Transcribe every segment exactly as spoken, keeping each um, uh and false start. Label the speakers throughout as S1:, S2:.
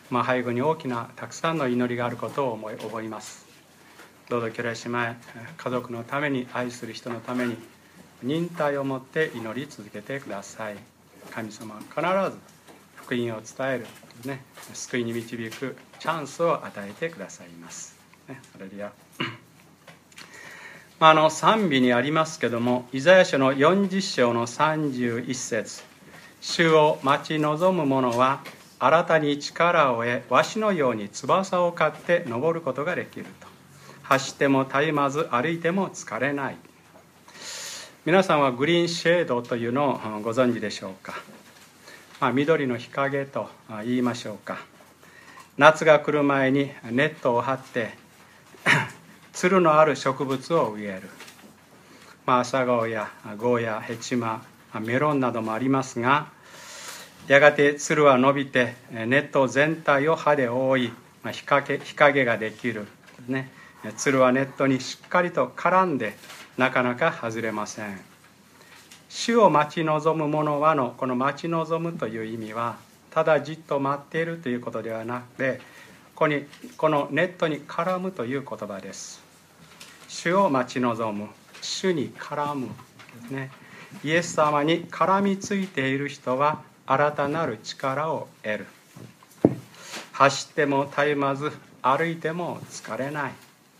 S1: まあ、背後に大きなたくさんの祈りがあることを思い覚えます。どうぞ兄弟姉妹、家族のために、愛する人のために忍耐を持って祈り続けてください。神様は必ず福音を伝える、ね、救いに導くチャンスを与えてくださいます、ね、ハレルヤ。まあ、あの賛美にありますけども、イザヤ書のよんじゅっ章のさんじゅういち節、主を待ち望む者は新たに力を得、わしのように翼を刈って登ることができると。走ってもたゆまず、歩いても疲れない。皆さんはグリーンシェードというのをご存知でしょうか。まあ、緑の日陰と言いましょうか。夏が来る前にネットを張ってつるのある植物を植える。まあ、朝顔やゴーヤ、ヘチマ、メロンなどもありますが、やがてつるは伸びてネット全体を葉で覆い、日陰、日陰ができる、ね、つるはネットにしっかりと絡んでなかなか外れません。主を待ち望む者はのこの待ち望むという意味は、ただじっと待っているということではなくて、ここにこのネットに絡むという言葉です。主を待ち望む、主に絡むですね。イエス様に絡みついている人は新たなる力を得る。走ってもたゆまず、歩いても疲れない。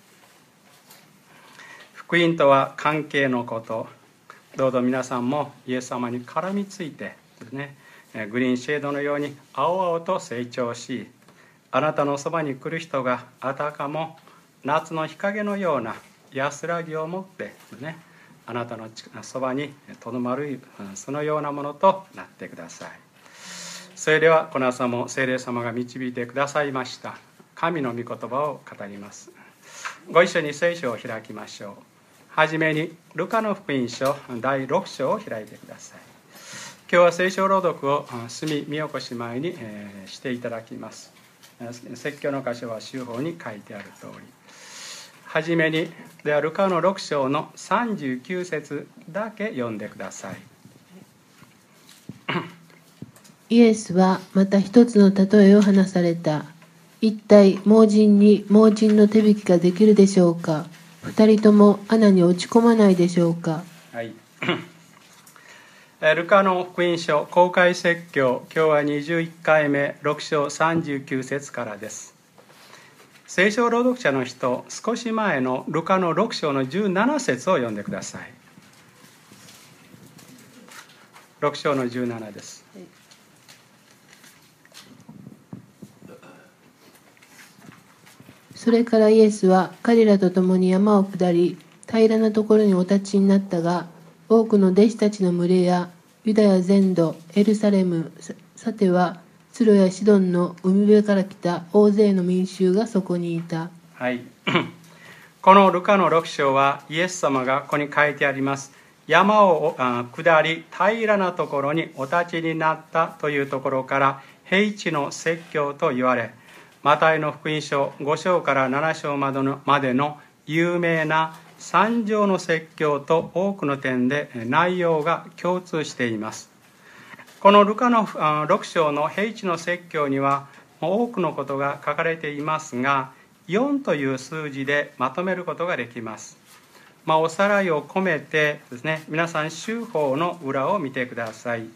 S1: 福音とは関係のこと。どうぞ皆さんもイエス様に絡みついてですね、グリーンシェードのように青々と成長し、あなたのそばに来る人があたかも夏の日陰のような安らぎを持ってですね、あなたのそばにとどまる、そのようなものとなってください。それではこの朝も聖霊様が導いてくださいました神の御言葉を語ります。ご一緒に聖書を開きましょう。はじめにルカの福音書だいろく章を開いてください。今日は聖書朗読を住み起こし前にしていただきます。説教の箇所は修法に書いてある通り、はじめにではルカのろく章のさんじゅうきゅう節だけ読んでください。
S2: イエスはまた一つの例えを話された。一体盲人に盲人の手引きができるでしょうか。二人とも穴に落ち込まないでしょうか。
S1: はい、ルカの福音書公開説教、今日はにじゅういっかいめ、ろく章さんじゅうきゅう節からです。聖書朗読者の人、少し前のルカのろく章のじゅうなな節を読んでください。ろく章のじゅうななです。
S2: それからイエスは彼らと共に山を下り、平らなところにお立ちになったが、多くの弟子たちの群れやユダヤ全土、エルサレム、さてはツロやシドンの海辺から来た大勢の民衆がそこにいた。
S1: はい、このルカのろく章はイエス様がここに書いてあります山を下り平らなところにお立ちになったというところから平地の説教と言われ、マタイの福音書ご章からなな章までのまでの有名な三条の説教と多くの点で内容が共通しています。このルカのろく章の平地の説教には多くのことが書かれていますが、よんという数字でまとめることができます。まあ、おさらいを込めてですね、皆さん修法の裏を見てください。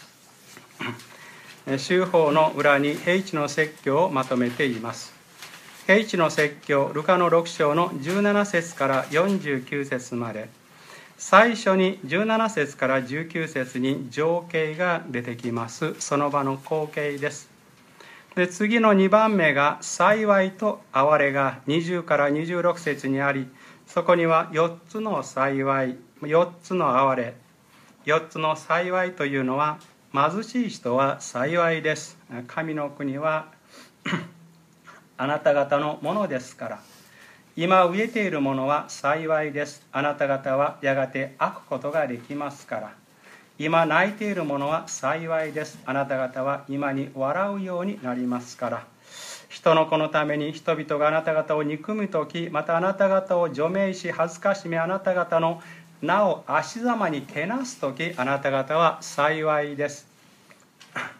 S1: 修法の裏に平地の説教をまとめています。平地の説教、ルカのろく章のじゅうなな節からよんじゅうきゅう節まで、最初にじゅうなな節からじゅうきゅう節に情景が出てきます。その場の光景です。で、次のにばんめが幸いと憐れがにじゅうからにじゅうろく節にあり、そこにはよっつの幸い、よっつの憐れ、よっつの幸いというのは、貧しい人は幸いです。神の国はあなた方のものですから。今飢えているものは幸いです。あなた方はやがて飽くことができますから。今泣いているものは幸いです。あなた方は今に笑うようになりますから。人の子のために人々があなた方を憎むとき、またあなた方を除名し恥ずかしめ、あなた方の名を足ざまにけなすとき、あなた方は幸いです。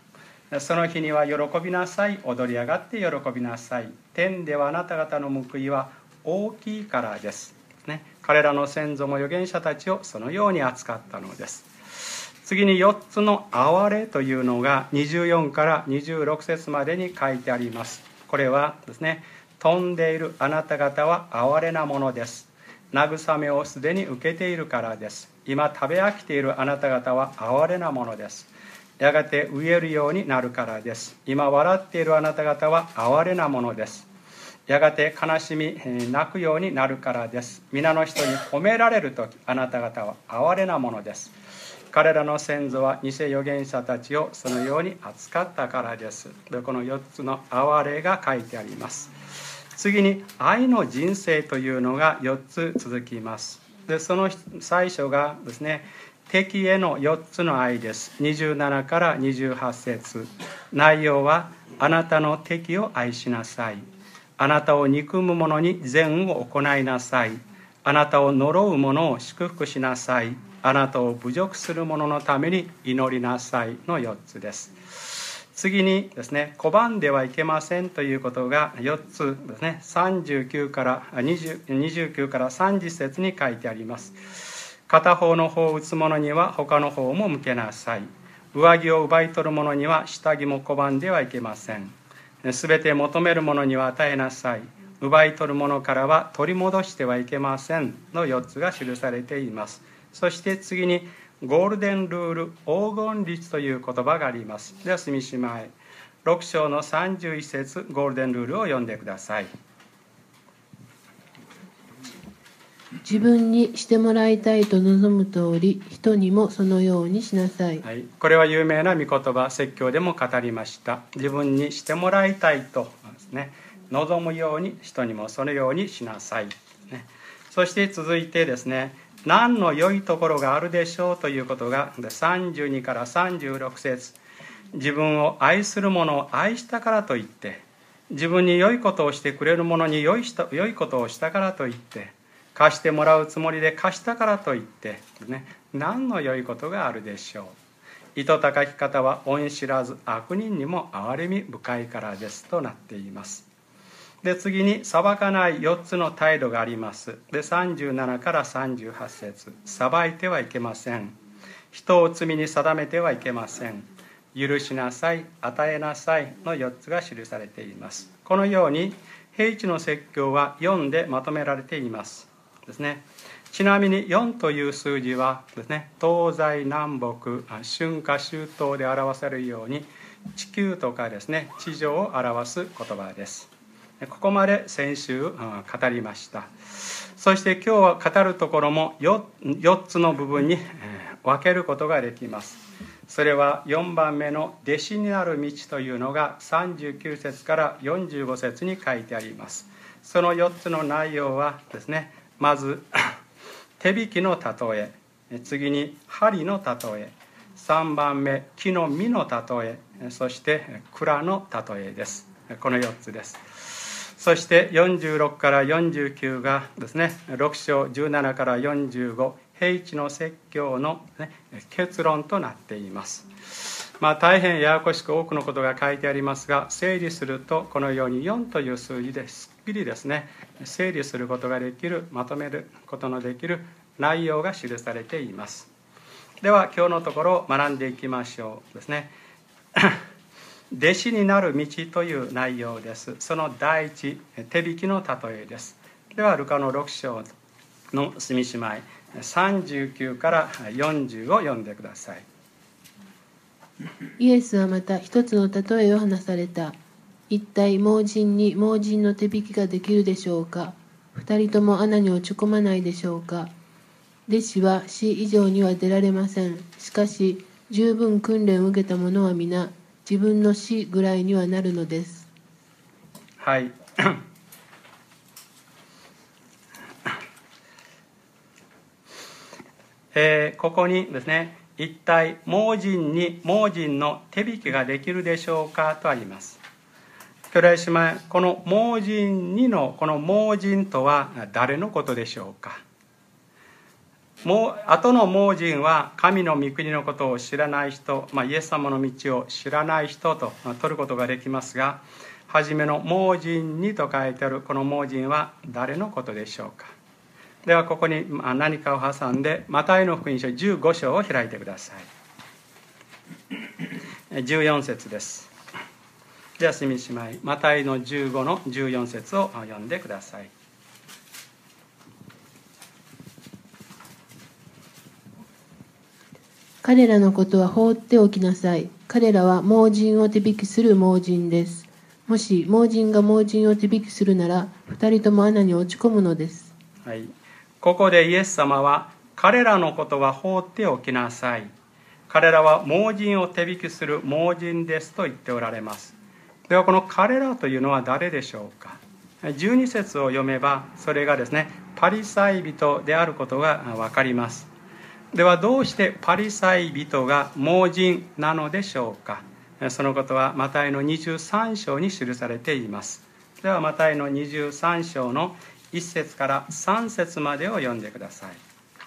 S1: その日には喜びなさい、踊り上がって喜びなさい。天ではあなた方の報いは大きいからです。ね、彼らの先祖も預言者たちをそのように扱ったのです。次によっつの憐れというのがにじゅうよんからにじゅうろく節までに書いてあります。これはですね、飛んでいるあなた方は憐れなものです。慰めをすでに受けているからです。今食べ飽きているあなた方は哀れなものです。やがて飢えるようになるからです。今笑っているあなた方は哀れなものです。やがて悲しみ泣くようになるからです。皆の人に褒められるときあなた方は哀れなものです。彼らの先祖は偽預言者たちをそのように扱ったからです。でこのよっつの哀れが書いてあります。次に愛の人生というのがよっつ続きます。でその最初がですね、敵へのよっつの愛です。にじゅうななからにじゅうはち節。内容は、あなたの敵を愛しなさい。あなたを憎む者に善を行いなさい。あなたを呪う者を祝福しなさい。あなたを侮辱する者のために祈りなさいのよっつです。次にですね、拒んではいけませんということがよっつですね、さんじゅうきゅうからにじゅう、にじゅうきゅうからさんじゅう節に書いてあります。片方の方を打つ者には他の方も向けなさい。上着を奪い取る者には下着も拒んではいけません。すべて求める者には与えなさい。奪い取る者からは取り戻してはいけませんのよっつが記されています。そして次にゴールデンルール、黄金律という言葉があります。では住島へろく章のさんじゅういち節、ゴールデンルールを読んでください。
S2: 自分にしてもらいたいと望む通り、人にもそのようにしなさい。
S1: はい、これは有名な御言葉、説教でも語りました。自分にしてもらいたいとですね、望むように人にもそのようにしなさい、ね、そして続いてですね、何の良いところがあるでしょうということがさんじゅうにからさんじゅうろく節。自分を愛する者を愛したからといって、自分に良いことをしてくれる者に良い人良いことをしたからといって、貸してもらうつもりで貸したからといって、ね、何の良いことがあるでしょう。糸高き方は恩知らず、悪人にも憐れみ深いからですとなっています。で次に裁かないよっつの態度があります。でさんじゅうななからさんじゅうはち節。裁いてはいけません。人を罪に定めてはいけません。許しなさい、与えなさいのよっつが記されています。このように平地の説教はよんでまとめられていますですね。ちなみによんという数字はですね、東西南北、春夏秋冬で表されるように地球とかですね、地上を表す言葉です。ここまで先週語りました。そして今日は語るところも 4, 4つの部分に分けることができます。それはよんばんめの弟子になる道というのがさんじゅうきゅう節からよんじゅうご節に書いてあります。そのよっつの内容はですね、まず手引きの例え、次に針の例え、さんばんめ木の実の例え、そして蔵の例えです。このよっつです。そしてよんじゅうろくからよんじゅうきゅうがですね、ろく章じゅうななからよんじゅうご、平地の説教の、ね、結論となっています。まあ、大変ややこしく多くのことが書いてありますが、整理するとこのようによんという数字ですっきりですね、整理することができる、まとめることのできる内容が記されています。では今日のところを学んでいきましょうですね。弟子になる道という内容です。その第一、手引きの例えです。ではルカのろく章の住しまいさんじゅうきゅうからよんじゅうを読んでください。
S2: イエスはまた一つの例えを話された。一体盲人に盲人の手引きができるでしょうか。二人とも穴に落ち込まないでしょうか。弟子は死以上には出られません。しかし十分訓練を受けた者は皆自分の死ぐらいにはなるのです。
S1: はい。えー、ここにですね、一体盲人に盲人の手引きができるでしょうかとあります。兄弟姉妹、この盲人にのこの盲人とは誰のことでしょうか。 もう後の盲人は神の御国のことを知らない人、まあ、イエス様の道を知らない人と取ることができますが、初めの盲人にと書いてあるこの盲人は誰のことでしょうか。ではここに何かを挟んでマタイの福音書じゅうご章を開いてください。じゅうよん節です。では住姉妹、マタイのじゅうごのじゅうよん節を読んでください。
S2: 彼らのことは放っておきなさい。彼らは盲人を手引きする盲人です。もし盲人が盲人を手引きするなら、二人とも穴に落ち込むのです。
S1: はい、ここでイエス様は、彼らのことは放っておきなさい。彼らは盲人を手引きする盲人ですと言っておられます。ではこの彼らというのは誰でしょうか。じゅうに節を読めば、それがですね、パリサイ人であることが分かります。ではどうしてパリサイ人が盲人なのでしょうか。そのことはマタイのにじゅうさん章に記されています。ではマタイのにじゅうさん章のいち節からさん節までを読んでください。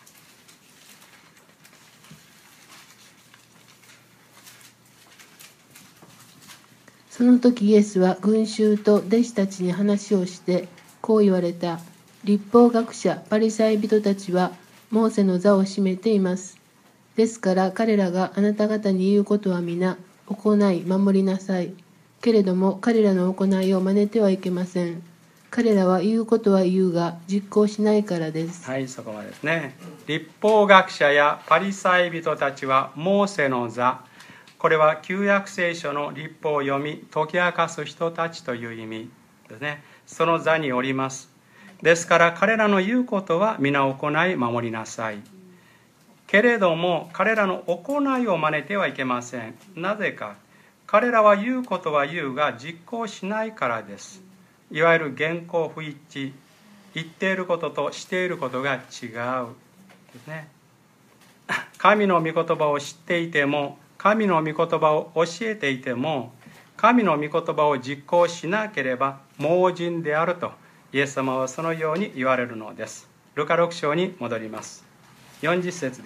S2: その時イエスは群衆と弟子たちに話をしてこう言われた。律法学者パリサイ人たちはモーセの座を占めています。ですから彼らがあなた方に言うことは皆行い守りなさい。けれども彼らの行いを真似てはいけません。彼らは言うことは言うが実行しないからです。
S1: はい、そこまでですね。律法学者やパリサイ人たちはモーセの座、これは旧約聖書の律法を読み解き明かす人たちという意味ですね。その座におります。ですから彼らの言うことは皆行い守りなさい。けれども彼らの行いを真似てはいけません。なぜか、彼らは言うことは言うが実行しないからです。いわゆる言行不一致、言っていることとしていることが違うですね。神の御言葉を知っていても、神の御言葉を教えていても、神の御言葉を実行しなければ盲人であるとイエス様はそのように言われるのです。ルカろく章に戻ります。よんじゅう節です。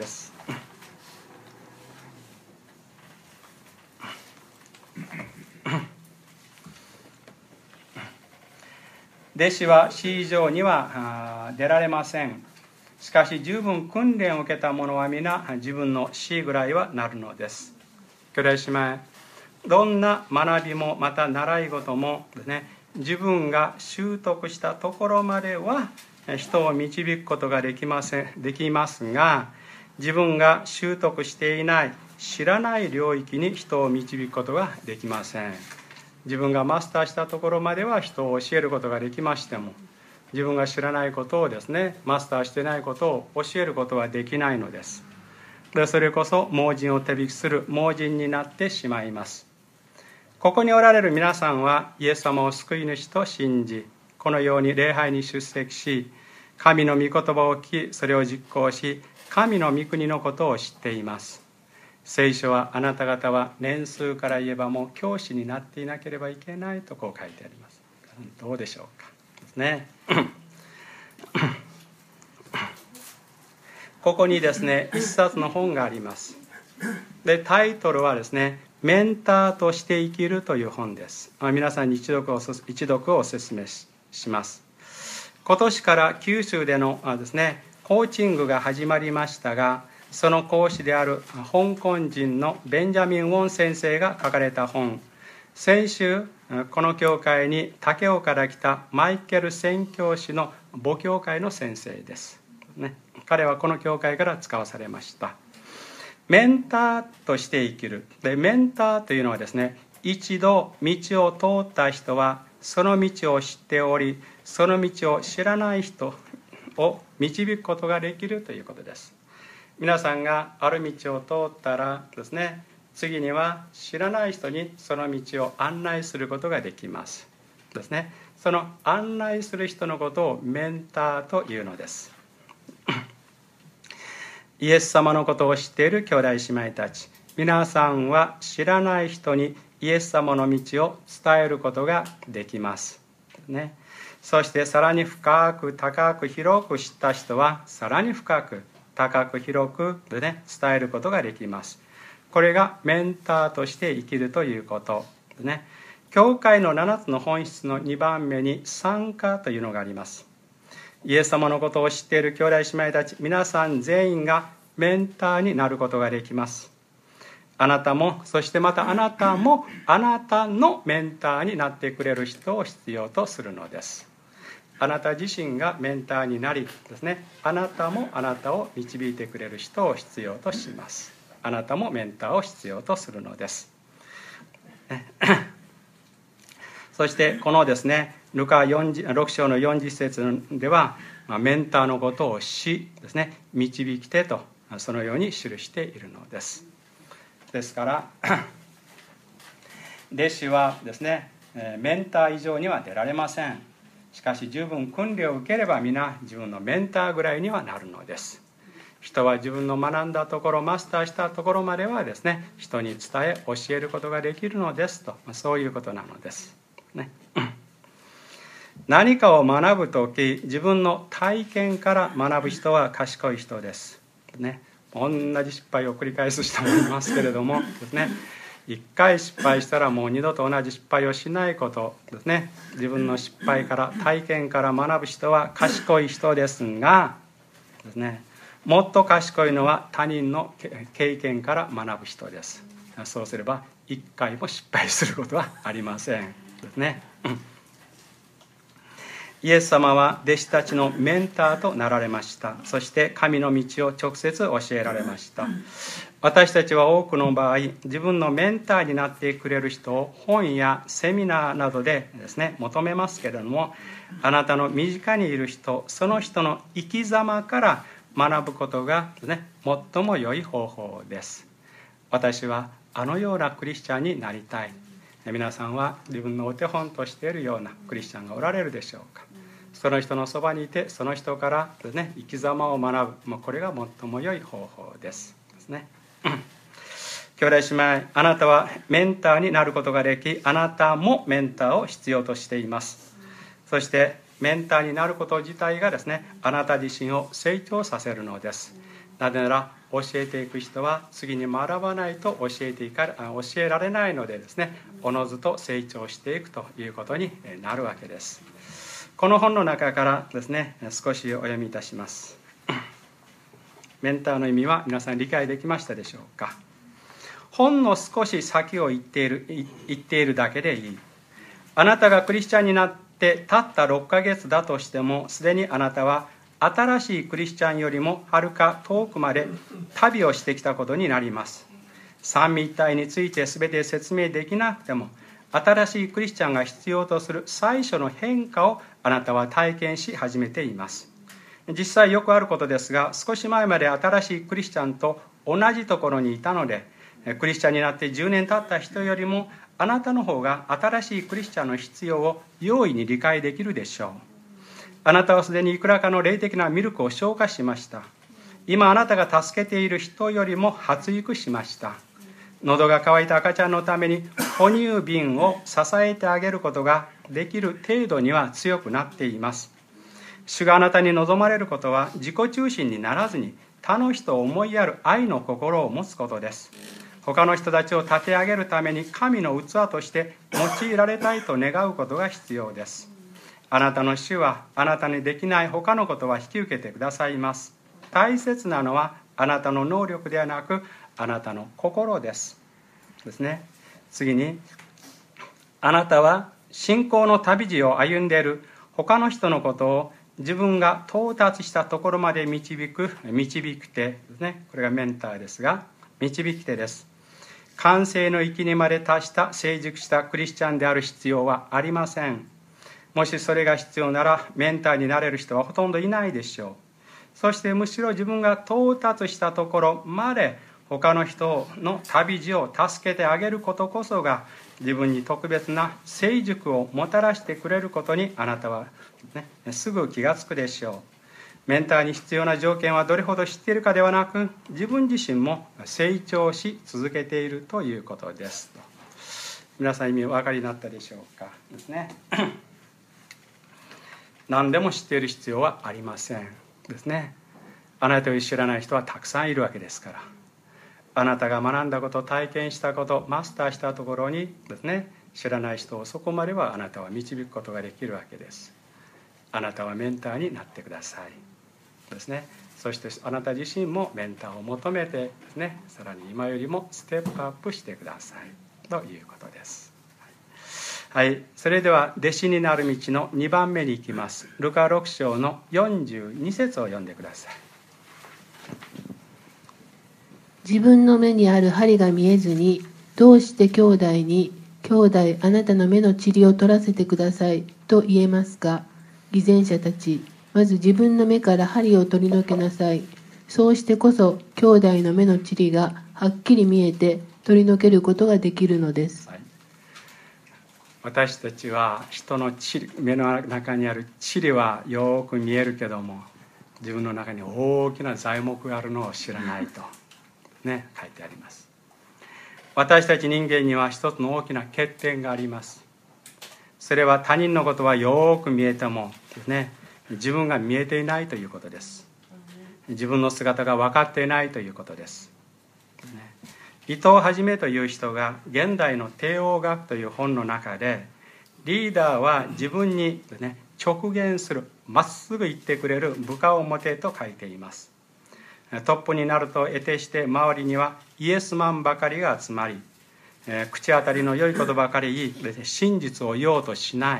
S1: 弟子は市場には出られません。しかし十分訓練を受けた者は皆自分の死ぐらいはなるのです。兄弟姉妹、どんな学びもまた習い事もですね、自分が習得したところまでは人を導くことができませんできますが、自分が習得していない知らない領域に人を導くことができません。自分がマスターしたところまでは人を教えることができましても、自分が知らないことをですね、マスターしていないことを教えることはできないのです。でそれこそ盲人を手引きする盲人になってしまいます。ここにおられる皆さんはイエス様を救い主と信じ、このように礼拝に出席し、神の御言葉を聞き、それを実行し、神の御国のことを知っています。聖書はあなた方は年数から言えばもう教師になっていなければいけないとこう書いてあります。どうでしょうかですね。ここにですね、一冊の本があります。でタイトルはですね、メンターとして生きるという本です。皆さんに一読を一読をお勧めします。今年から九州でのですね、コーチングが始まりましたが、その講師である香港人のベンジャミン・ウォン先生が書かれた本、先週この教会に武雄から来たマイケル宣教師の母教会の先生です、ね、彼はこの教会から使わされました。メンターとして生きる。でメンターというのはですね、一度道を通った人はその道を知っており、その道を知らない人を導くことができるということです。皆さんがある道を通ったらですね、次には知らない人にその道を案内することができますですね。その案内する人のことをメンターというのです。イエス様のことを知っている兄弟姉妹たち、皆さんは知らない人にイエス様の道を伝えることができますね。そしてさらに深く高く広く知った人はさらに深く高く広くで、ね、伝えることができます。これがメンターとして生きるということですね。教会のななつの本質のにばんめに参加というのがあります。イエス様のことを知っている兄弟姉妹たち皆さん全員がメンターになることができます。あなたも、そしてまたあなたもあなたのメンターになってくれる人を必要とするのです。あなた自身がメンターになりですね、あなたもあなたを導いてくれる人を必要とします。あなたもメンターを必要とするのです。そしてこのですね、ルカろく章のよんじゅっ節では、メンターのことをしですね、導き手とそのように記しているのです。ですから弟子はですね、メンター以上には出られません。しかし十分訓練を受ければ皆自分のメンターぐらいにはなるのです。人は自分の学んだところ、マスターしたところまではですね、人に伝え教えることができるのですと、そういうことなのですね。何かを学ぶとき、自分の体験から学ぶ人は賢い人ですね。同じ失敗を繰り返す人もいますけれどもですね、一回失敗したらもう二度と同じ失敗をしないことですね。自分の失敗から体験から学ぶ人は賢い人ですがですね、もっと賢いのは他人の経験から学ぶ人です。そうすれば一回も失敗することはありませんですね。イエス様は弟子たちのメンターとなられました。そして神の道を直接教えられました。私たちは多くの場合、自分のメンターになってくれる人を本やセミナーなどでですね、求めますけれども、あなたの身近にいる人、その人の生き様から学ぶことがですね、最も良い方法です。私はあのようなクリスチャンになりたい。皆さんは自分のお手本としているようなクリスチャンがおられるでしょうか。その人のそばにいて、その人からですね、生き様を学ぶ、もうこれが最も良い方法ですですね。兄弟姉妹、あなたはメンターになることができ、あなたもメンターを必要としています。そしてメンターになること自体がですね、あなた自身を成長させるのです。なぜなら教えていく人は次に学ばないと教えていか教えられないのでですね、おのずと成長していくということになるわけです。この本の中からですね、少しお読みいたします。メンターの意味は皆さん理解できましたでしょうか。本の少し先を言っている、言っているだけでいい。あなたがクリスチャンになってたったろっかげつだとしても、すでにあなたは新しいクリスチャンよりもはるか遠くまで旅をしてきたことになります。三位一体について全て説明できなくても、新しいクリスチャンが必要とする最初の変化をあなたは体験し始めています。実際よくあることですが、少し前まで新しいクリスチャンと同じところにいたので、クリスチャンになってじゅうねん経った人よりもあなたの方が新しいクリスチャンの必要を容易に理解できるでしょう。あなたはすでにいくらかの霊的なミルクを消化しました。今あなたが助けている人よりも発育しました。喉が渇いた赤ちゃんのために哺乳瓶を支えてあげることができる程度には強くなっています。主があなたに望まれることは自己中心にならずに他の人を思いやる愛の心を持つことです。他の人たちを立て上げるために神の器として用いられたいと願うことが必要です。あなたの主はあなたにできない他のことは引き受けてくださいます。大切なのはあなたの能力ではなくあなたの心ですですね。次に、あなたは信仰の旅路を歩んでいる他の人のことを自分が到達したところまで導く導き手ですね。これがメンターですが、導き手です。完成の域にまで達した成熟したクリスチャンである必要はありません。もしそれが必要ならメンターになれる人はほとんどいないでしょう。そしてむしろ自分が到達したところまで他の人の旅路を助けてあげることこそが自分に特別な成熟をもたらしてくれることにあなたは、ね、すぐ気がつくでしょう。メンターに必要な条件はどれほど知っているかではなく、自分自身も成長し続けているということですと。皆さん意味お分かりになったでしょうかですね。何でも知っている必要はありませんですね。 あなたを知らない人はたくさんいるわけですから、あなたが学んだこと、体験したこと、マスターしたところにですね、知らない人をそこまではあなたは導くことができるわけです。あなたはメンターになってくださいですね。そしてあなた自身もメンターを求めてですね、さらに今よりもステップアップしてくださいということです。はい、それでは弟子になる道のにばんめに行きます。ルカろく章のよんじゅうに節を読んでください。
S2: 自分の目にある針が見えずに、どうして兄弟に、兄弟あなたの目の塵を取らせてくださいと言えますか。偽善者たち、まず自分の目から針を取り除けなさい。そうしてこそ兄弟の目の塵がはっきり見えて取り除けることができるのです。はい、
S1: 私たちは人の塵、目の中にある塵はよく見えるけども、自分の中に大きな材木があるのを知らないと、ね、書いてあります。私たち人間には一つの大きな欠点があります。それは他人のことはよく見えてもですね、自分が見えていないということです。自分の姿が分かっていないということです。伊藤はじめという人が現代の帝王学という本の中で、リーダーは自分に、ね、直言する、まっすぐ言ってくれる部下を持てと書いています。トップになると得てして周りにはイエスマンばかりが集まり、えー、口当たりの良いことばかり言い、真実を言おうとしない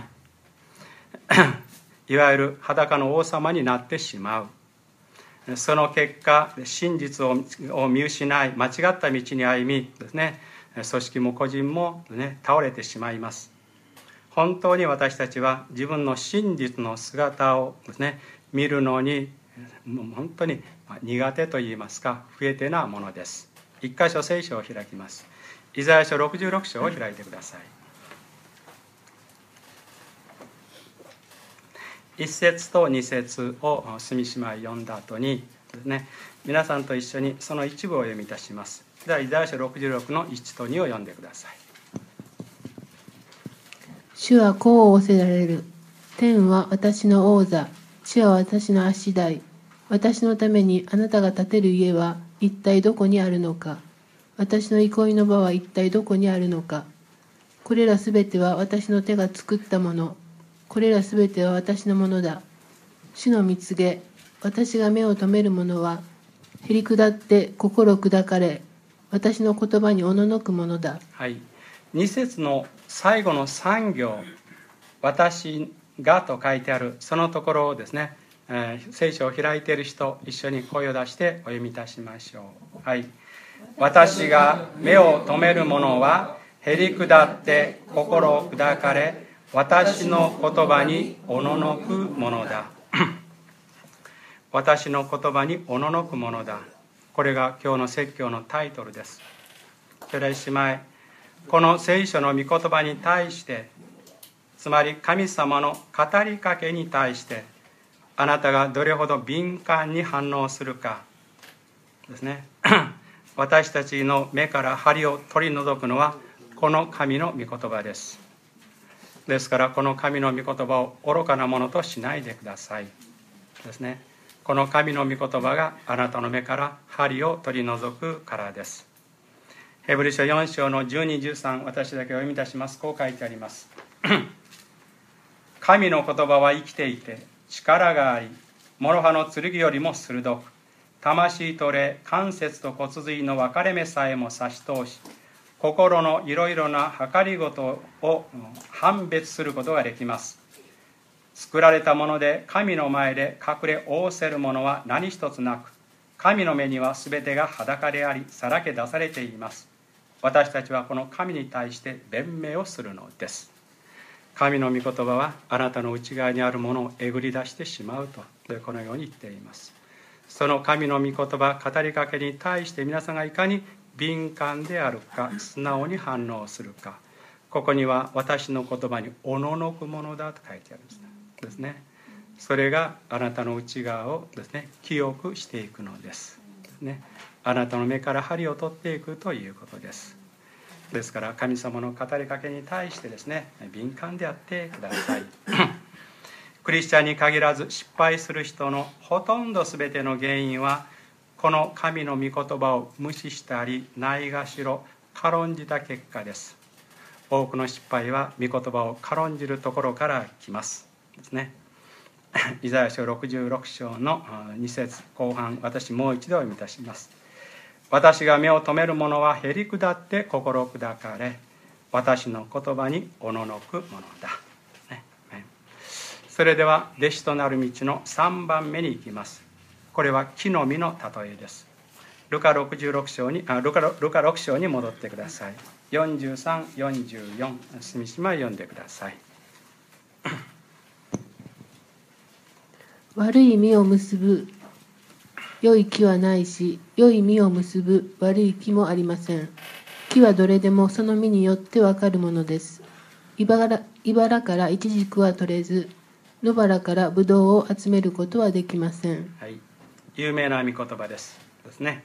S1: いわゆる裸の王様になってしまう。その結果、真実を見失い、間違った道に歩みですね、組織も個人も、ね、倒れてしまいます。本当に私たちは自分の真実の姿をですね、見るのにもう本当に苦手といいますか、不得手なものです。一箇所聖書を開きます。イザヤ書ろくじゅうろく章を開いてください。一節と二節を住姉妹読んだ後にですね、皆さんと一緒にその一部を読みいたします。ではイザヤ書ろくじゅうろくのいちとにを読んでください。
S2: 主はこう仰せられる。天は私の王座、地は私の足台。私のためにあなたが建てる家は一体どこにあるのか。私の憩いの場は一体どこにあるのか。これらすべては私の手が作ったもの。これらすべては私のものだ。主の蜜げ、私が目を留めるものは、へり下って心砕かれ、私の言葉におののくものだ。
S1: はい、に節の最後のさん行、私がと書いてあるそのところをですね、えー、聖書を開いている人、一緒に声を出してお読みいたしましょう。はい、私が目を留めるものは、へり下って心砕かれ、私の言葉におののくものだ私の言葉におののくものだ。これが今日の説教のタイトルです。兄弟姉妹、この聖書の御言葉に対して、つまり神様の語りかけに対して、あなたがどれほど敏感に反応するかですね。私たちの目から針を取り除くのはこの神の御言葉です。ですからこの神の御言葉を愚かなものとしないでくださいですね。この神の御言葉があなたの目から針を取り除くからです。ヘブル書よん章のじゅうに、じゅうさん、私だけお読みいたします。こう書いてあります神の言葉は生きていて力があり、諸刃の剣よりも鋭く、魂と霊、関節と骨髄の分かれ目さえも差し通し、心のいろいろな計りごとを判別することができます。作られたもので神の前で隠れ仰せるものは何一つなく、神の目にはすべてが裸であり、さらけ出されています。私たちはこの神に対して弁明をするのです。神の御言葉はあなたの内側にあるものをえぐり出してしまうと、このように言っています。その神の御言葉、語りかけに対して皆さんがいかに敏感であるか、素直に反応するか。ここには私の言葉におののくものだと書いてあるんですね。それがあなたの内側をですね、清くしていくのですね。あなたの目から針を取っていくということです。ですから神様の語りかけに対してですね、敏感であってくださいクリスチャンに限らず失敗する人のほとんど全ての原因は、この神の御言葉を無視したりないがしろ軽んじた結果です。多くの失敗は御言葉を軽んじるところから来ますですね。イザヤ書ろくじゅうろく章のに節後半、私もう一度読みいたします。私が目を留める者はへり下って心砕かれ、私の言葉におののくものだ、ね、それでは弟子となる道のさんばんめに行きます。これは木の実の例えです。ルカろくじゅうろく章にあルカルカろく章に戻ってください。よんじゅうさん、よんじゅうよん、住島読んでください。
S2: 悪い実を結ぶ良い木はないし、良い実を結ぶ悪い木もありません。木はどれでもその実によってわかるものです。茨からイチジクは取れず、野原からブドウを集めることはできません。
S1: はい、有名な御言葉ですですね。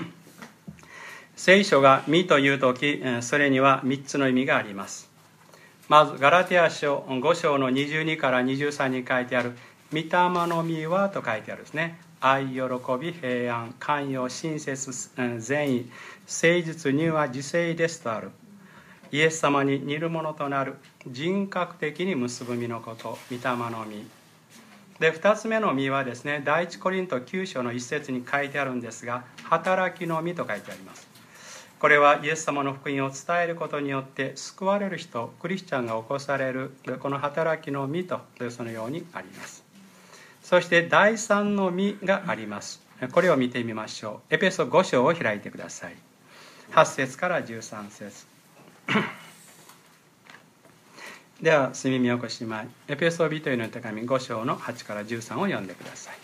S1: 聖書が実というとき、それにはみっつの意味があります。まずガラテヤ書ご章のにじゅうにからにじゅうさんに書いてある御霊の実はと書いてあるですね。愛、喜び、平安、寛容、親切、善意、誠実、乳和、自制ですとある。イエス様に似るものとなる人格的に結ぶ実のこと、御霊の実で、ふたつめの実はですね、第一コリントきゅう章のいち節に書いてあるんですが、働きの実と書いてあります。これはイエス様の福音を伝えることによって救われる人、クリスチャンが起こされるこの働きの実とそのようにあります。そして第三の実があります。これを見てみましょう。エペソご章を開いてください。はち節からじゅうさん節では住み起こし前、エペソビトへの手紙ご章のはちからじゅうさんを読んでください。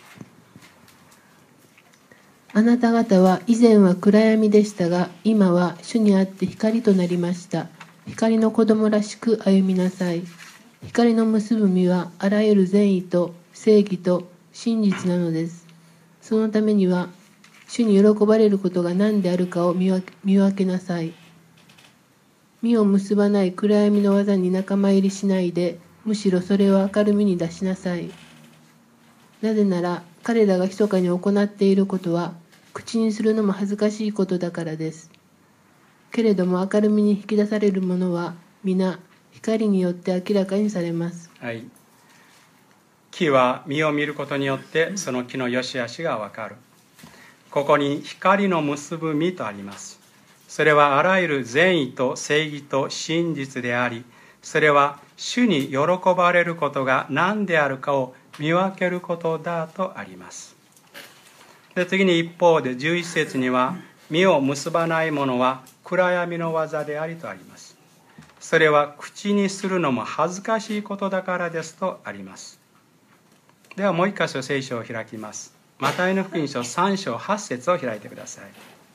S2: あなた方は以前は暗闇でしたが、今は主にあって光となりました。光の子供らしく歩みなさい。光の結ぶ実はあらゆる善意と正義と真実なのです。そのためには主に喜ばれることが何であるかを見分け、見分けなさい。実を結ばない暗闇の技に仲間入りしないで、むしろそれを明るみに出しなさい。なぜなら彼らが密かに行っていることは口にするのも恥ずかしいことだからです。けれども明るみに引き出されるものは皆光によって明らかにされます。
S1: はい、木は実を見ることによってその木の良し悪しがわかる。ここに光の結ぶ実とあります。それはあらゆる善意と正義と真実であり、それは主に喜ばれることが何であるかを見分けることだとあります。で、次に一方でじゅういち節には、実を結ばないものは暗闇の技でありとあります。それは口にするのも恥ずかしいことだからですとあります。ではもう一箇所聖書を開きます。マタイの福音書さん章はち節を開いてください。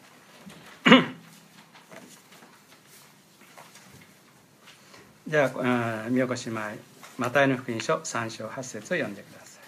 S1: では見起こし前、マタイの福音書さん章はち節を読んでください。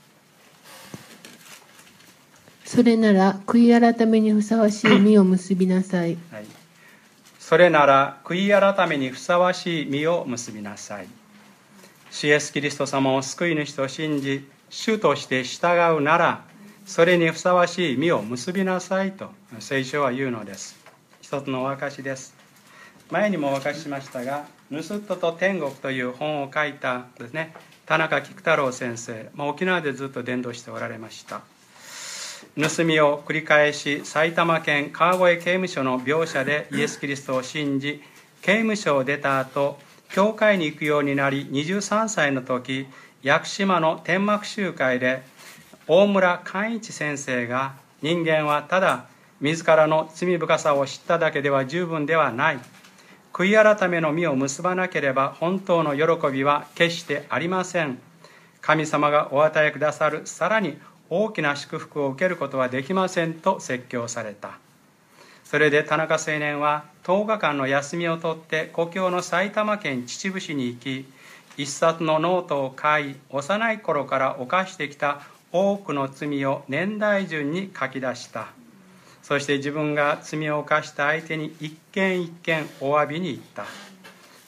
S2: それなら悔い改めにふさわしい実を結びなさい。
S1: はい、それなら悔い改めにふさわしい実を結びなさい。主イエスキリスト様を救い主と信じ、主として従うなら、それにふさわしい実を結びなさいと聖書は言うのです。一つのお証です。前にもお明かししましたが、ヌスットと天国という本を書いたですね、田中菊太郎先生、まあ、沖縄でずっと伝道しておられました。盗みを繰り返し、埼玉県川越刑務所の描写でイエス・キリストを信じ、刑務所を出た後、教会に行くようになり、にじゅうさんさいの時、屋久島の天幕集会で大村寛一先生が、人間はただ自らの罪深さを知っただけでは十分ではない、悔い改めの実を結ばなければ本当の喜びは決してありません。神様がお与えくださるさらに大きな祝福を受けることはできませんと説教された。それで田中青年はとおかかんの休みを取って故郷の埼玉県秩父市に行き、一冊のノートを書い、幼い頃から犯してきた多くの罪を年代順に書き出した。そして自分が罪を犯した相手に一件一件お詫びに行った。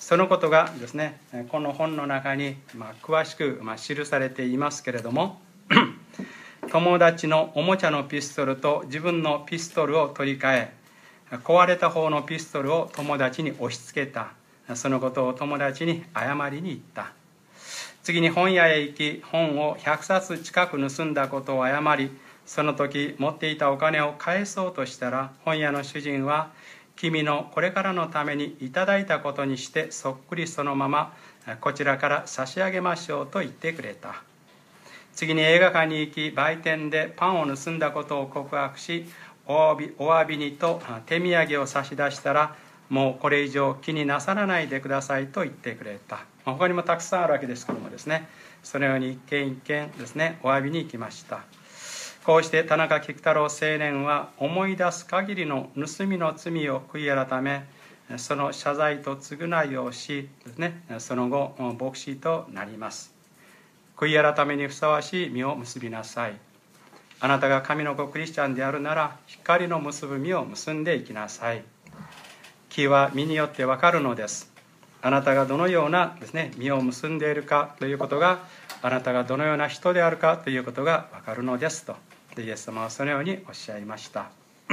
S1: そのことがですね、この本の中にまあ詳しくまあ記されていますけれども、友達のおもちゃのピストルと自分のピストルを取り替え、壊れた方のピストルを友達に押し付けた。そのことを友達に謝りに行った。次に本屋へ行き、本をひゃくさつ近く盗んだことを謝り、その時持っていたお金を返そうとしたら、本屋の主人は、君のこれからのためにいただいたことにしてそっくりそのままこちらから差し上げましょうと言ってくれた。次に映画館に行き、売店でパンを盗んだことを告白し、お詫び、お詫びにと手土産を差し出したら、もうこれ以上気になさらないでくださいと言ってくれた。他にもたくさんあるわけですけどもですね、そのように一軒一軒ですね、お詫びに行きました。こうして田中菊太郎青年は思い出す限りの盗みの罪を悔い改め、その謝罪と償いをしですね、その後牧師となります。悔い改めにふさわしい実を結びなさい。あなたが神の子クリスチャンであるなら、光の結ぶ実を結んでいきなさい。木は実によってわかるのです。あなたがどのようなですね、実を結んでいるかということが、あなたがどのような人であるかということがわかるのですと、イエス様はそのようにおっしゃいました。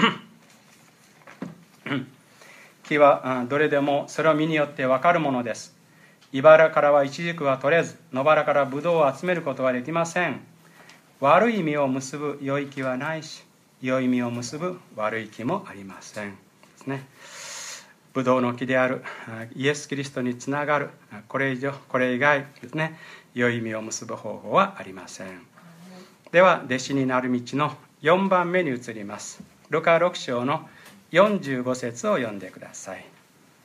S1: 木はどれでもそれを実によってわかるものです。茨からはイチジクは取れず、野原からブドウを集めることはできません。悪い実を結ぶ良い木はないし、良い実を結ぶ悪い木もありませんですね。ブドウの木であるイエス・キリストにつながる、これ以上これ以外ですね、良い実を結ぶ方法はありません。では弟子になる道のよんばんめに移ります。ルカろく章のよんじゅうご節を読んでください。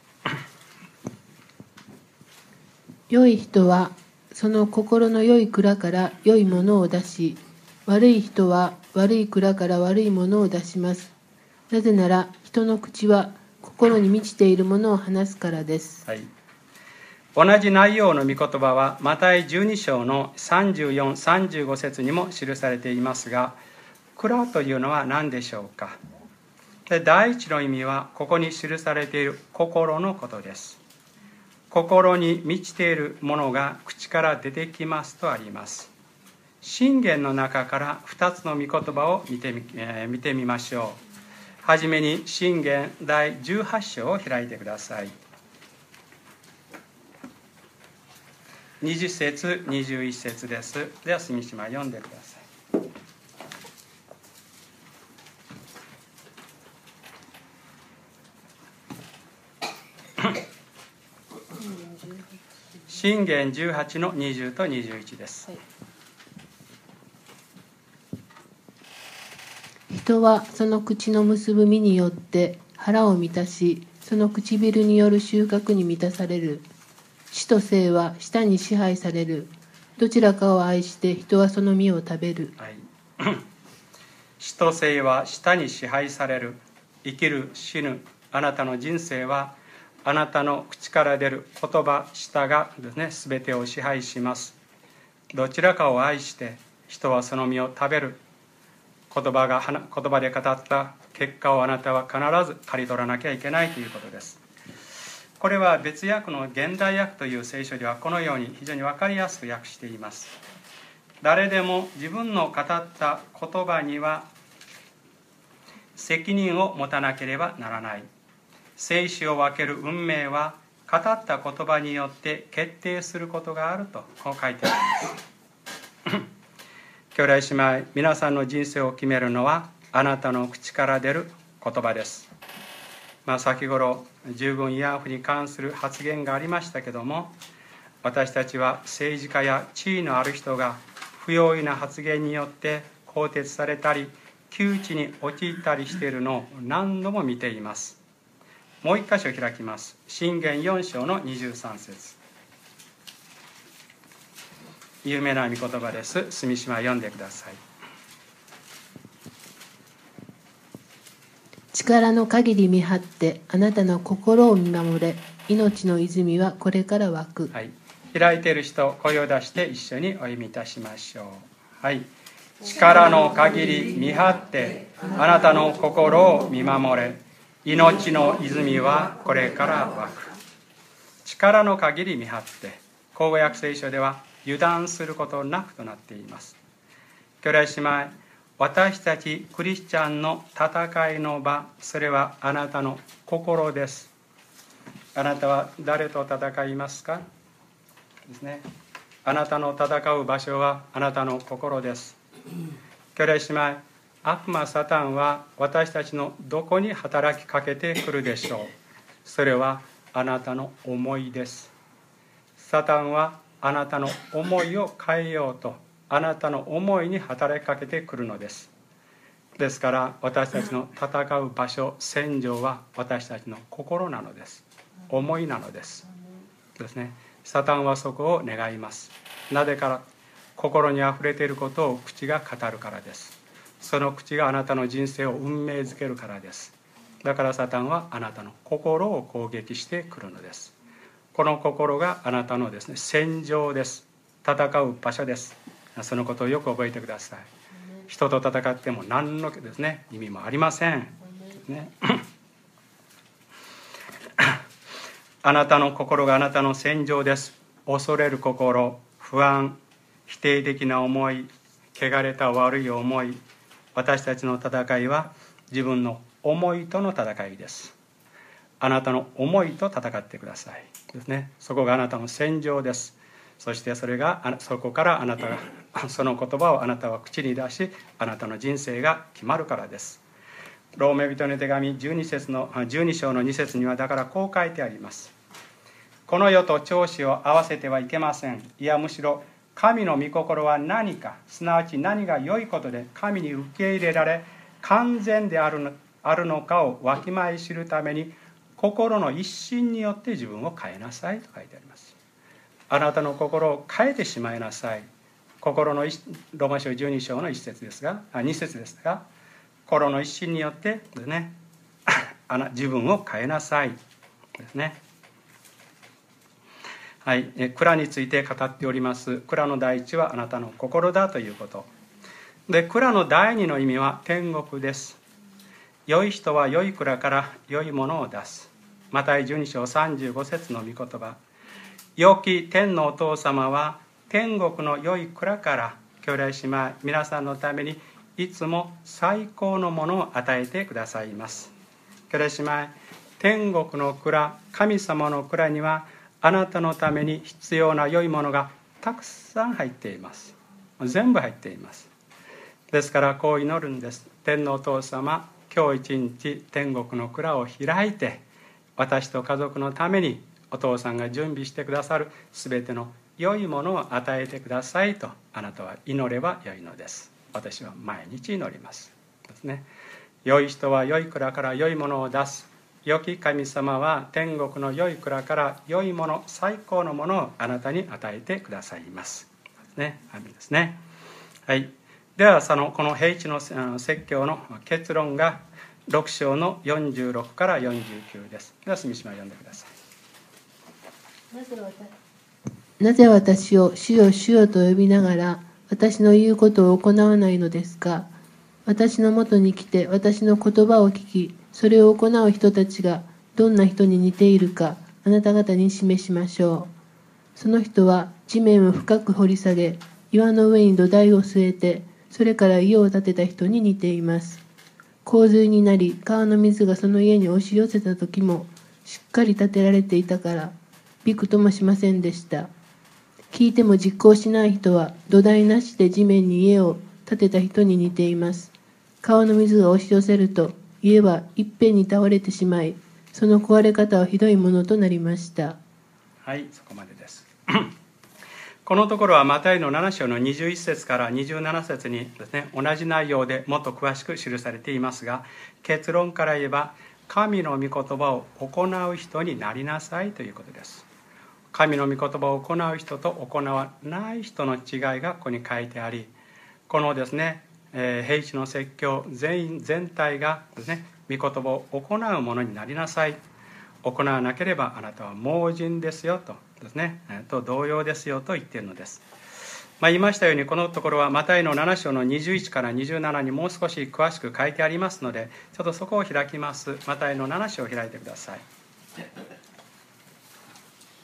S2: 良い人はその心の良い蔵から良いものを出し、悪い人は悪い蔵から悪いものを出します。なぜなら人の口は心に満ちているものを話すからです。
S1: はい、同じ内容の御言葉はマタイじゅうに章のさんじゅうよん、さんじゅうご節にも記されていますが、蔵というのは何でしょうか。で、第一の意味はここに記されている心のことです。心に満ちているものが口から出てきますとあります。箴言の中からふたつの御言葉を見てみ、えー、見てみましょう。はじめに箴言だいじゅうはち章を開いてください。にじゅう節、にじゅういち節です。では住島読んでください。箴言じゅうはちのにじゅうとにじゅういちです。はい、
S2: 人はその口の結ぶ実によって腹を満たし、その唇による収穫に満たされる。死と生は舌に支配される。どちらかを愛して人はその実を食べる。
S1: はい、死と生は舌に支配される。生きる死ぬあなたの人生はあなたの口から出る言葉、舌がですね、すべてを支配します。どちらかを愛して人はその実を食べる。言葉が言葉で語った結果をあなたは必ず刈り取らなきゃいけないということです。これは別訳の現代訳という聖書ではこのように非常に分かりやすく訳しています。誰でも自分の語った言葉には責任を持たなければならない。生死を分ける運命は語った言葉によって決定することがあるとこう書いてあります。兄弟姉妹、皆さんの人生を決めるのはあなたの口から出る言葉です。まあ、先頃十分慰安婦に関する発言がありましたけども、私たちは政治家や地位のある人が不用意な発言によって更迭されたり窮地に陥ったりしているのを何度も見ています。もう一箇所開きます。箴言よん章のにじゅうさん節。有名な御言葉です。住島読んでください。
S2: 力の限り見張ってあなたの心を見守れ。命の泉はこれから湧く。
S1: はい、開いている人、声を出して一緒にお読みいたしましょう。はい、力の限り見張ってあなたの心を見守れ。命の泉はこれから湧く。 力の限り見張って、口語訳聖書では油断することなくとなっています。兄弟姉妹、私たちクリスチャンの戦いの場、それはあなたの心です。あなたは誰と戦いますかですね。あなたの戦う場所はあなたの心です。兄弟姉妹、悪魔サタンは私たちのどこに働きかけてくるでしょう。それはあなたの思いです。サタンはあなたの思いを変えようと、あなたの思いに働きかけてくるのです。ですから私たちの戦う場所、戦場は私たちの心なのです。思いなのですですね。サタンはそこを願います。なぜから、心にあふれていることを口が語るからです。その口があなたの人生を運命づけるからです。だからサタンはあなたの心を攻撃してくるのです。この心があなたのですね、戦場です。戦う場所です。そのことをよく覚えてください。人と戦っても何のですね、意味もありません、ね、あなたの心があなたの戦場です。恐れる心、不安、否定的な思い、汚れた悪い思い。私たちの戦いは自分の思いとの戦いです。あなたの思いと戦ってくださいですね。そこがあなたの戦場です。そしてそれがそこからあなたがその言葉をあなたは口に出し、あなたの人生が決まるからです。ローメ人の手紙じゅうに節のじゅうに章のに節にはだからこう書いてあります。この世と調子を合わせてはいけません。いやむしろ神の御心は何か、すなわち何が良いことで神に受け入れられ完全であるの、あるのかをわきまえ知るために、心の一心によって自分を変えなさいと書いてあります。あなたの心を変えてしまいなさい。心のローマ書じゅうに章のいち節ですが、あに節ですが、心の一心によってですね、あな自分を変えなさいですね。はい、蔵について語っております。蔵の第一はあなたの心だということで、蔵の第二の意味は天国です。良い人は良い蔵から良いものを出す。マタイじゅうに章さんじゅうご節の御言葉。良き天のお父様は天国の良い蔵から兄弟姉妹皆さんのためにいつも最高のものを与えてくださいます。兄弟姉妹、天国の蔵、神様の蔵にはあなたのために必要な良いものがたくさん入っています。全部入っています。ですからこう祈るんです。天のお父様、今日一日天国の蔵を開いて、私と家族のためにお父さんが準備してくださるすべての良いものを与えてくださいとあなたは祈ればよいのです。私は毎日祈りますですね。良い人は良い蔵から良いものを出す。良き神様は天国の良い蔵から良いもの、最高のものをあなたに与えてくださいますですね。アーメンですね。はい。ではそのこの平地の説教の結論がろく章のよんじゅうろくからよんじゅうきゅうです。では住島読んでください。
S2: なぜ私、なぜ私を主よ主よと呼びながら私の言うことを行わないのですか。私のもとに来て私の言葉を聞き、それを行う人たちがどんな人に似ているかあなた方に示しましょう。その人は地面を深く掘り下げ、岩の上に土台を据えて、それから家を建てた人に似ています。洪水になり川の水がその家に押し寄せた時もしっかり建てられていたからびくともしませんでした。聞いても実行しない人は土台なしで地面に家を建てた人に似ています。川の水が押し寄せると家はいっぺんに倒れてしまい、その壊れ方はひどいものとなりました。
S1: はい、そこまでですこのところはマタイのなな章のにじゅういち節からにじゅうなな節にですね、同じ内容でもっと詳しく記されていますが、結論から言えば神の御言葉を行う人になりなさいということです。神の御言葉を行う人と行わない人の違いがここに書いてあり、このですね、えー、平地の説教全員全体がですね、御言葉を行うものになりなさい。行わなければあなたは盲人ですよとですね、えー、と同様ですよと言っているのです。まあ、言いましたようにこのところはマタイのなな章のにじゅういちからにじゅうななにもう少し詳しく書いてありますので、ちょっとそこを開きます。マタイのなな章を開いてください。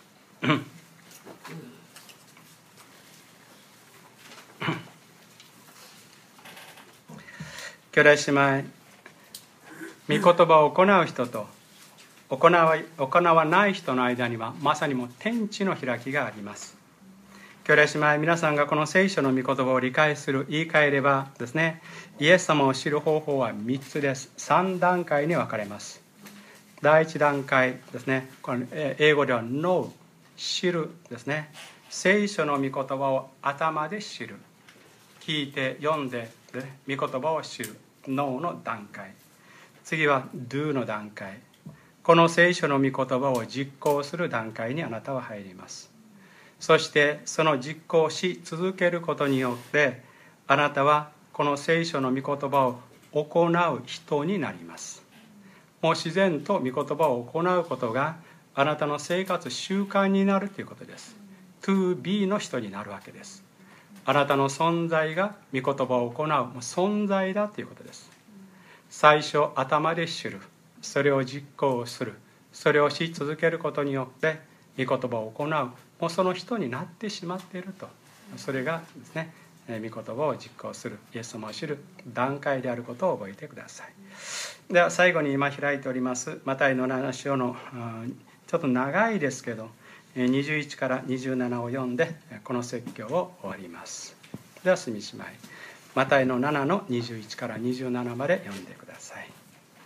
S1: 兄弟姉妹、御言葉を行う人と行わ、行わない人の間にはまさにもう天地の開きがあります。兄弟姉妹、皆さんがこの聖書の御言葉を理解する、言い換えればですね、イエス様を知る方法はみっつです。さん段階に分かれます。第一段階ですね、この英語では know、知るですね。聖書の御言葉を頭で知る。聞いて読んで、ね、御言葉を知る。know の段階。次は do の段階。この聖書の御言葉を実行する段階にあなたは入ります。そしてその実行し続けることによってあなたはこの聖書の御言葉を行う人になります。もう自然と御言葉を行うことがあなたの生活習慣になるということです。 to be の人になるわけです。あなたの存在が御言葉を行う、もう存在だということです。最初頭で知る、それを実行する、それをし続けることによって御言葉を行う、もうその人になってしまっていると。それがですね、御言葉を実行する、イエス様を知る段階であることを覚えてください。では最後に今開いておりますマタイのなな章のちょっと長いですけどにじゅういちからにじゅうななを読んでこの説教を終わります。では住しまいマタイのななのにじゅういちからにじゅうななまで読んでください。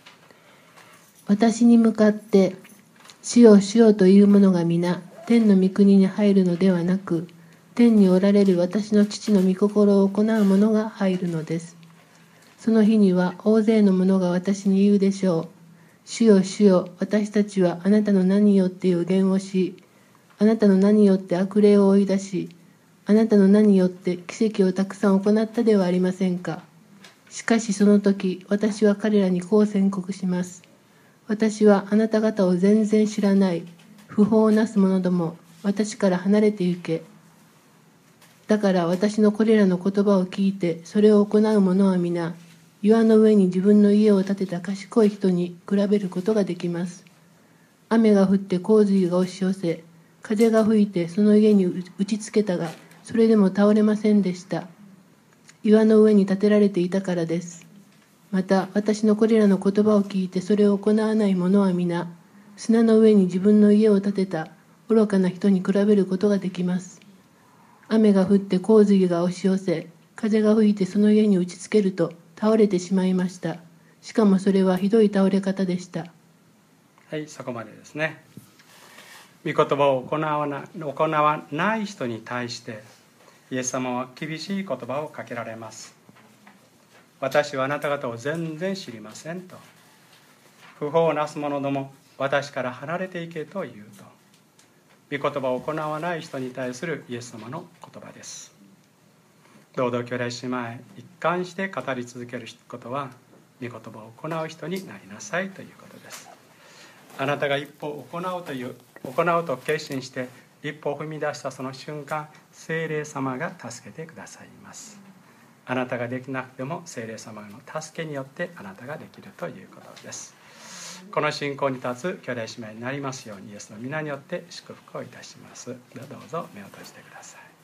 S2: 私に向かって主よ主よという者が皆天の御国に入るのではなく、天におられる私の父の御心を行う者が入るのです。その日には大勢の者が私に言うでしょう。主よ主よ、私たちはあなたの名によって予言をし、あなたの名によって悪霊を追い出し、あなたの名によって奇跡をたくさん行ったではありませんか。しかしその時、私は彼らにこう宣告します。私はあなた方を全然知らない。不法をなす者ども、私から離れて行け。だから私のこれらの言葉を聞いて、それを行う者は皆、岩の上に自分の家を建てた賢い人に比べることができます。雨が降って洪水が押し寄せ、風が吹いてその家に打ちつけたが、それでも倒れませんでした。岩の上に建てられていたからです。また私のこれらの言葉を聞いてそれを行わない者は皆、砂の上に自分の家を建てた愚かな人に比べることができます。雨が降って洪水が押し寄せ、風が吹いてその家に打ちつけると倒れてしまいました。しかもそれはひどい倒れ方でした。
S1: はい、そこまでですね。御言葉を行わな、行わない人に対してイエス様は厳しい言葉をかけられます。私はあなた方を全然知りませんと。不法をなす者ども、私から離れていけと言うと。御言葉を行わない人に対するイエス様の言葉です。どうぞ兄弟姉妹、一貫して語り続けることは御言葉を行う人になりなさいということです。あなたが一歩行うという行うと決心して一歩を踏み出したその瞬間、聖霊様が助けてくださいます。あなたができなくても聖霊様の助けによってあなたができるということです。この信仰に立つ兄弟姉妹になりますようにイエスの皆によって祝福をいたします。どうぞ目を閉じてください。